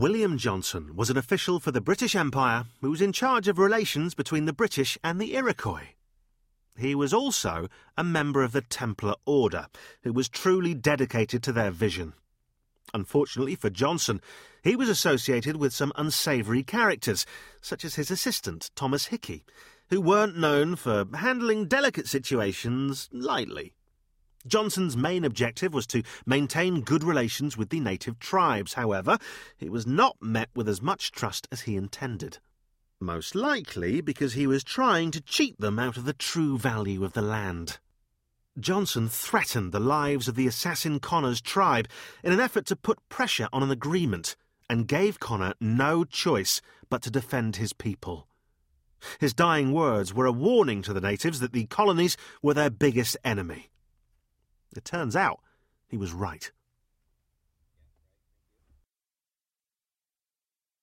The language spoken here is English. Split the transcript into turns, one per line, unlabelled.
William Johnson was an official for the British Empire who was in charge of relations between the British and the Iroquois. He was also a member of the Templar Order, who was truly dedicated to their vision. Unfortunately for Johnson, he was associated with some unsavoury characters, such as his assistant, Thomas Hickey, who weren't known for handling delicate situations lightly. Johnson's main objective was to maintain good relations with the native tribes. However, it was not met with as much trust as he intended. Most likely because he was trying to cheat them out of the true value of the land. Johnson threatened the lives of the assassin Connor's tribe in an effort to put pressure on an agreement, and gave Connor no choice but to defend his people. His dying words were a warning to the natives that the colonies were their biggest enemy. It turns out he was right.